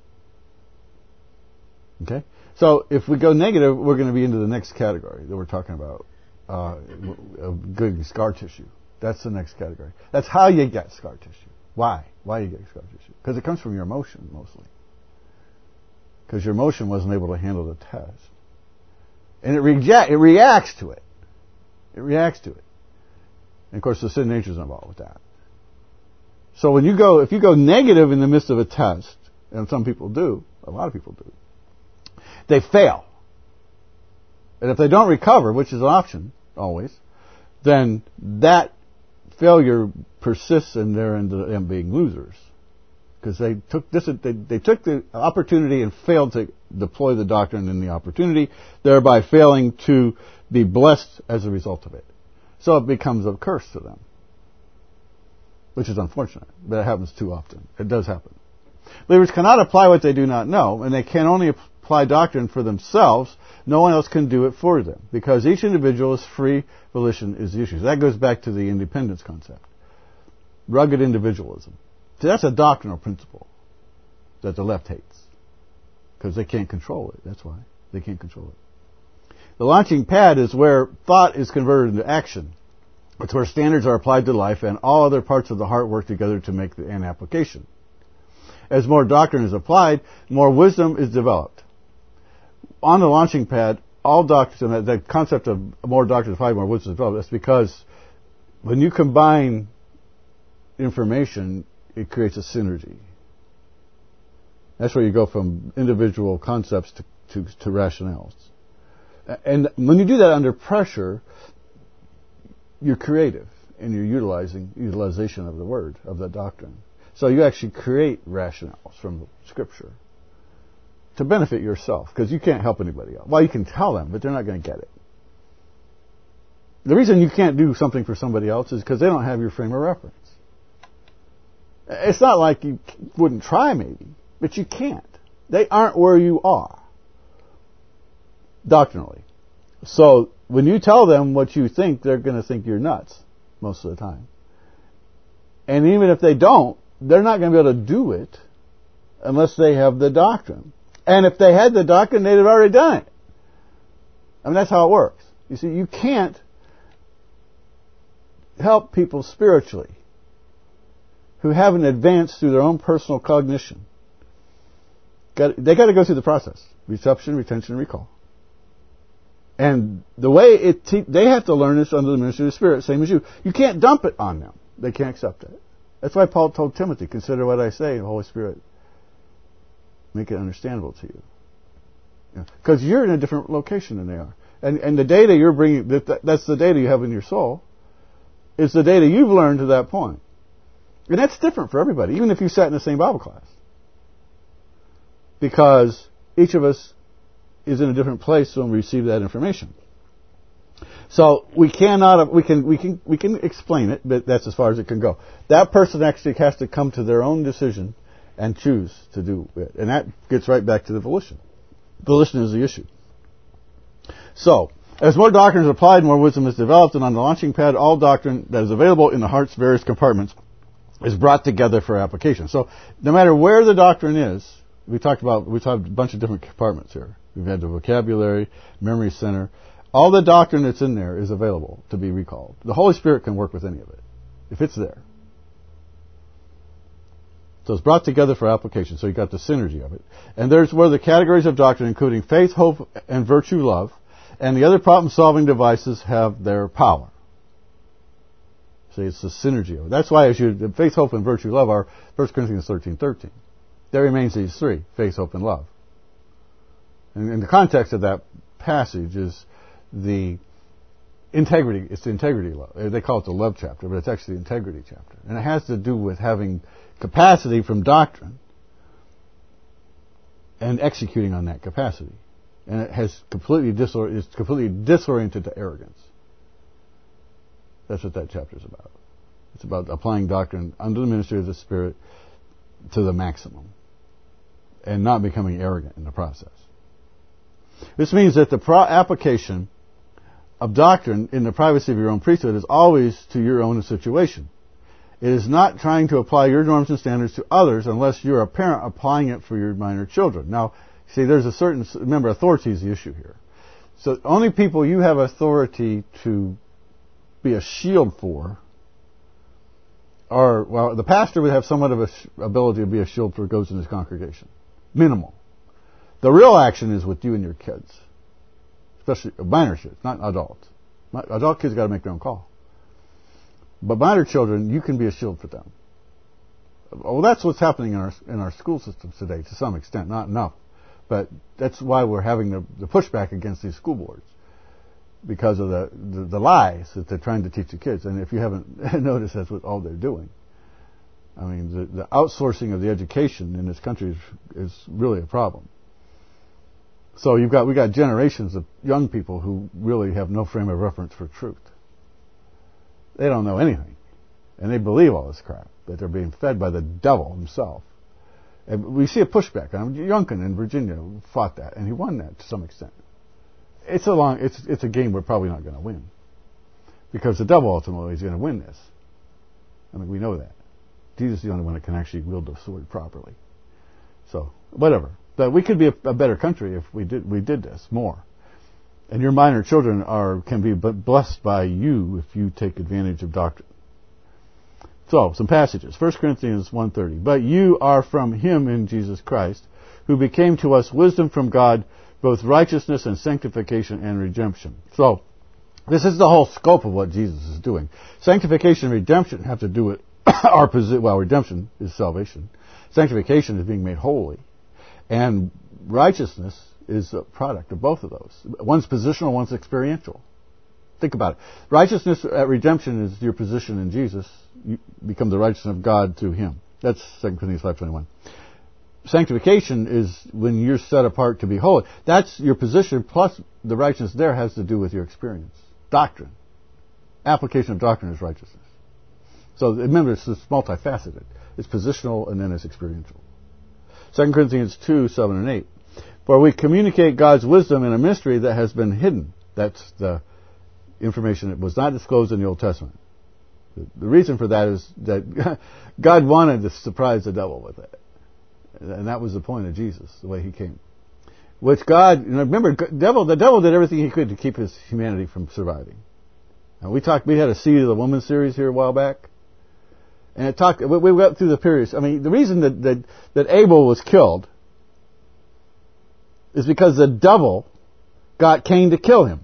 Okay? So if we go negative, we're going to be into the next category that we're talking about, good scar tissue. That's the next category. That's how you get scar tissue. Why? Why you get scar tissue? Because it comes from your emotion, mostly. Because your emotion wasn't able to handle the test. And it reacts to it. It reacts to it. And of course the sin nature is involved with that. So if you go negative in the midst of a test, and some people do, a lot of people do, they fail. And if they don't recover, which is an option, always, then that failure persists and they're into them being losers. Because they took the opportunity and failed to deploy the doctrine in the opportunity, thereby failing to be blessed as a result of it. So it becomes a curse to them. Which is unfortunate, but it happens too often. It does happen. Believers cannot apply what they do not know, and they can only apply doctrine for themselves. No one else can do it for them, because each individual's free volition is the issue. So that goes back to the independence concept. Rugged individualism. See, that's a doctrinal principle that the left hates, because they can't control it. That's why. They can't control it. The launching pad is where thought is converted into action. It's where standards are applied to life and all other parts of the heart work together to make an application. As more doctrine is applied, more wisdom is developed. On the launching pad, all doctrine, the concept of more doctrine is applied, more wisdom is developed. That's because when you combine information, it creates a synergy. That's where you go from individual concepts to rationales. And when you do that under pressure, you're creative in your utilization of the word, of the doctrine. So you actually create rationales from Scripture to benefit yourself, because you can't help anybody else. Well, you can tell them, but they're not going to get it. The reason you can't do something for somebody else is because they don't have your frame of reference. It's not like you wouldn't try, maybe, but you can't. They aren't where you are, doctrinally. So when you tell them what you think, they're going to think you're nuts most of the time. And even if they don't, they're not going to be able to do it unless they have the doctrine. And if they had the doctrine, they'd have already done it. I mean, that's how it works. You see, you can't help people spiritually who haven't advanced through their own personal cognition. They got to go through the process: reception, retention, and recall. And the way they have to learn this under the ministry of the Spirit, same as you. You can't dump it on them. They can't accept it. That's why Paul told Timothy, consider what I say, the Holy Spirit. Make it understandable to you. Because you're in a different location than they are. And the data you're bringing, that's the data you have in your soul. It's the data you've learned to that point. And that's different for everybody, even if you sat in the same Bible class. Because each of us is in a different place when we receive that information. So we can explain it, but that's as far as it can go. That person actually has to come to their own decision and choose to do it. And that gets right back to the volition. Volition is the issue. So, as more doctrine is applied, more wisdom is developed, and on the launching pad, all doctrine that is available in the heart's various compartments is brought together for application. So, no matter where the doctrine is, we talked a bunch of different compartments here. We've had the vocabulary, memory center. All the doctrine that's in there is available to be recalled. The Holy Spirit can work with any of it, if it's there. So it's brought together for application. So you got the synergy of it. And there's where the categories of doctrine, including faith, hope, and virtue, love, and the other problem-solving devices have their power. See, it's the synergy of it. That's why faith, hope, and virtue, love are 1 Corinthians 13:13. There remains these three, faith, hope, and love. And in the context of that passage is the integrity. It's the integrity love. They call it the love chapter, but it's actually the integrity chapter. And it has to do with having capacity from doctrine and executing on that capacity. And it has completely disoriented to arrogance. That's what that chapter is about. It's about applying doctrine under the ministry of the Spirit to the maximum and not becoming arrogant in the process. This means that the application of doctrine in the privacy of your own priesthood is always to your own situation. It is not trying to apply your norms and standards to others unless you're a parent applying it for your minor children. Now, see, there's a certain, remember, authority is the issue here. So only people you have authority to be a shield for are, well, the pastor would have somewhat of an ability to be a shield for those in his congregation. Minimal. The real action is with you and your kids. Especially minor kids, not adults. Adult kids got to make their own call. But minor children, you can be a shield for them. Well, that's what's happening in our school systems today, to some extent, not enough. But that's why we're having the pushback against these school boards, because of the lies that they're trying to teach the kids. And if you haven't noticed, that's what all they're doing. I mean, the outsourcing of the education in this country is really a problem. So we got generations of young people who really have no frame of reference for truth. They don't know anything. And they believe all this crap, that they're being fed by the devil himself. And we see a pushback. Youngkin in Virginia fought that, and he won that to some extent. It's a game we're probably not going to win. Because the devil ultimately is going to win this. I mean, we know that. Jesus is the only one that can actually wield the sword properly. So, whatever. But we could be a better country if we did this more. And your minor children can be blessed by you if you take advantage of doctrine. So, some passages. 1 Corinthians 1:30. But you are from him in Jesus Christ, who became to us wisdom from God, both righteousness and sanctification and redemption. So, this is the whole scope of what Jesus is doing. Sanctification and redemption have to do with our position. Well, redemption is salvation. Sanctification is being made holy. And righteousness is a product of both of those. One's positional, one's experiential. Think about it. Righteousness at redemption is your position in Jesus. You become the righteousness of God through Him. That's 2 Corinthians 5:21. Sanctification is when you're set apart to be holy. That's your position, plus the righteousness there has to do with your experience. Doctrine. Application of doctrine is righteousness. So remember, it's multifaceted. It's positional and then it's experiential. 2 Corinthians 2:7 and 8. For we communicate God's wisdom in a mystery that has been hidden. That's the information that was not disclosed in the Old Testament. The reason for that is that God wanted to surprise the devil with it. And that was the point of Jesus, the way he came. Which God, remember, the devil did everything he could to keep his humanity from surviving. And we had a Seed of the Woman series here a while back. And we went through the periods. I mean, the reason that Abel was killed is because the devil got Cain to kill him.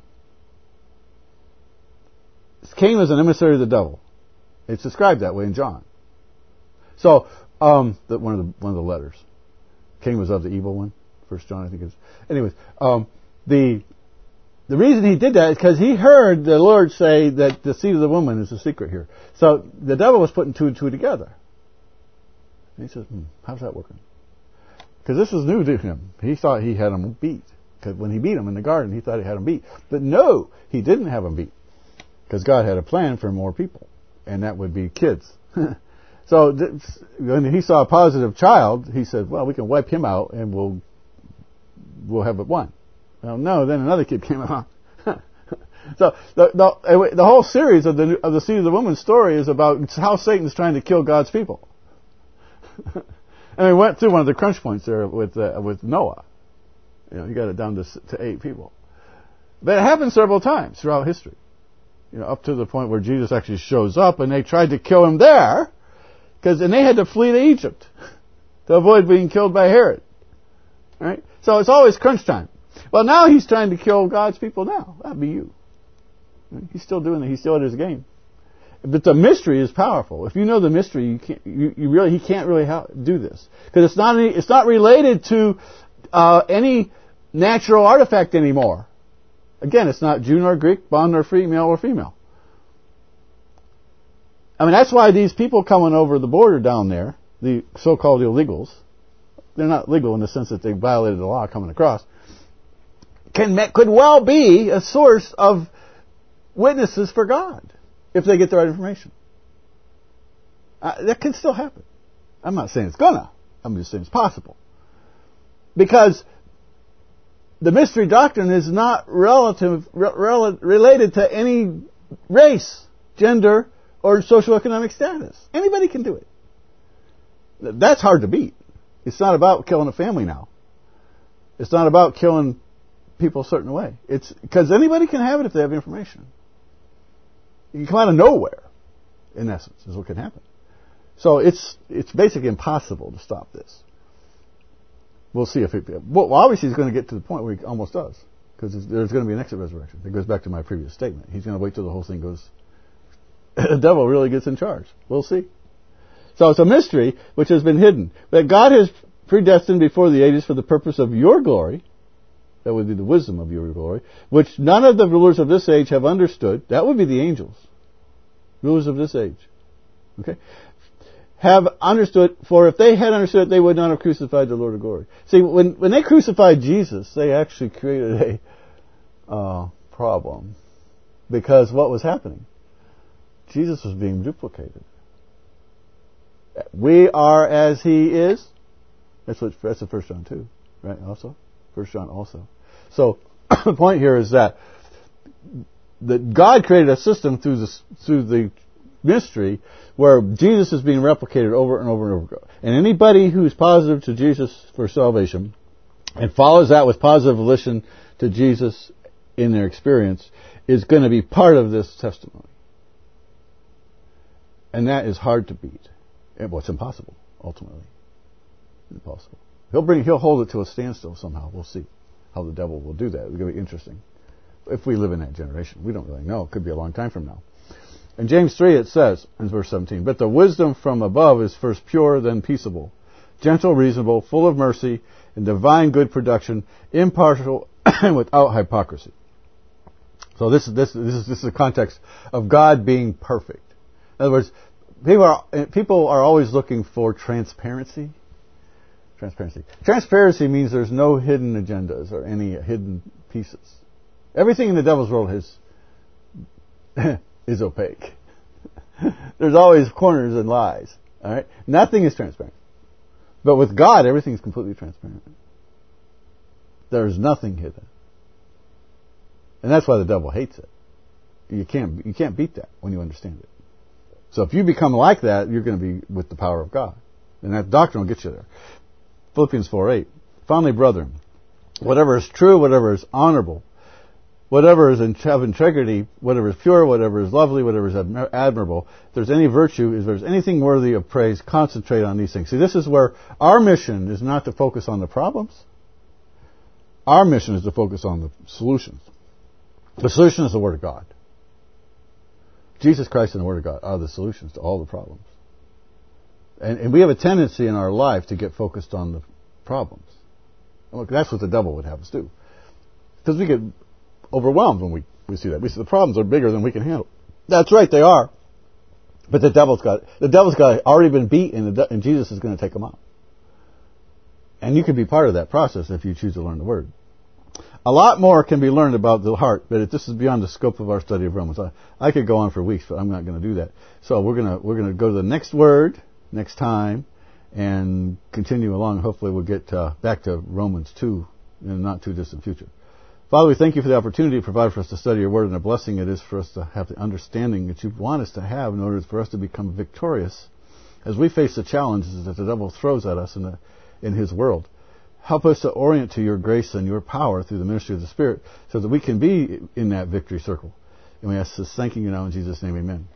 Cain was an emissary of the devil. It's described that way in John. So, one of the letters. Cain was of the evil one. 1 John, I think it is. Anyways, the reason he did that is because he heard the Lord say that the seed of the woman is the secret here. So the devil was putting two and two together. And he says, how's that working? Because this was new to him. He thought he had him beat. Because when he beat him in the garden, he thought he had him beat. But no, he didn't have him beat. Because God had a plan for more people. And that would be kids. So when he saw a positive child, he said, well, we can wipe him out and we'll have it won. Well, no, then another kid came along. So the whole series of the Seed of the Woman story is about how Satan's trying to kill God's people. And we went through one of the crunch points there with Noah. You know, he got it down to 8 people. But it happened several times throughout history. You know, up to the point where Jesus actually shows up, and they tried to kill him there, and they had to flee to Egypt to avoid being killed by Herod. Right? So it's always crunch time. Well, now he's trying to kill God's people now. That'd be you. He's still doing it. He's still at his game. But the mystery is powerful. If you know the mystery, he can't really do this, because it's not related to any natural artifact anymore. Again, it's not Jew nor Greek, bond nor free, male or female. I mean, that's why these people coming over the border down there, the so-called illegals, they're not legal in the sense that they violated the law coming across, could well be a source of witnesses for God if they get the right information. That can still happen. I'm not saying it's gonna. I'm just saying it's possible. Because the mystery doctrine is not related to any race, gender, or socioeconomic status. Anybody can do it. That's hard to beat. It's not about killing a family now. It's not about killing people a certain way. It's because anybody can have it if they have information. You can come out of nowhere, in essence, is what can happen. So it's basically impossible to stop this. We'll see if well, obviously he's going to get to the point where he almost does, because there's going to be an exit resurrection. It goes back to my previous statement. He's going to wait till the whole thing goes. The devil really gets in charge. We'll see. So it's a mystery which has been hidden, that God has predestined before the ages for the purpose of your glory. That would be the wisdom of your glory, which none of the rulers of this age have understood. That would be the angels, rulers of this age. Okay. Have understood, for if they had understood, they would not have crucified the Lord of glory. See, when they crucified Jesus, they actually created a problem. Because what was happening? Jesus was being duplicated. We are as he is. That's the 1 John 2, right? Also, 1 John also. So the point here is that God created a system through the mystery where Jesus is being replicated over and over and over. And anybody who's positive to Jesus for salvation and follows that with positive volition to Jesus in their experience is going to be part of this testimony. And that is hard to beat. Well, it's impossible, ultimately. It's impossible. He'll hold it to a standstill somehow. We'll see how the devil will do that. It's going to be interesting. If we live in that generation. We don't really know. It could be a long time from now. In James 3 it says, in verse 17, but the wisdom from above is first pure, then peaceable, gentle, reasonable, full of mercy, and divine good production, impartial, and without hypocrisy. So this is the context of God being perfect. In other words, people are always looking for transparency. Transparency means there's no hidden agendas or any hidden pieces. Everything in the devil's world is opaque. There's always corners and lies. All right, nothing is transparent. But with God, everything is completely transparent. There's nothing hidden, and that's why the devil hates it. You can't beat that when you understand it. So if you become like that, you're going to be with the power of God, and that doctrine will get you there. Philippians 4:8. Finally, brethren, whatever is true, whatever is honorable, whatever is of integrity, whatever is pure, whatever is lovely, whatever is admirable, if there's any virtue, if there's anything worthy of praise, concentrate on these things. See, this is where our mission is not to focus on the problems. Our mission is to focus on the solutions. The solution is the Word of God. Jesus Christ and the Word of God are the solutions to all the problems. And we have a tendency in our life to get focused on the problems. And look, that's what the devil would have us do. Because we get overwhelmed when we see that. We see the problems are bigger than we can handle. That's right, they are. But the devil's got already been beaten, and Jesus is going to take him out. And you can be part of that process if you choose to learn the Word. A lot more can be learned about the heart, but this is beyond the scope of our study of Romans. I could go on for weeks, but I'm not going to do that. So we're going to go to the next word next time and continue along. Hopefully we'll get back to Romans 2 in the not too distant future. Father, we thank you for the opportunity to provide for us to study your Word, and a blessing it is for us to have the understanding that you want us to have in order for us to become victorious as we face the challenges that the devil throws at us in his world. Help us to orient to your grace and your power through the ministry of the Spirit so that we can be in that victory circle. And we ask this thanking you now in Jesus' name, amen.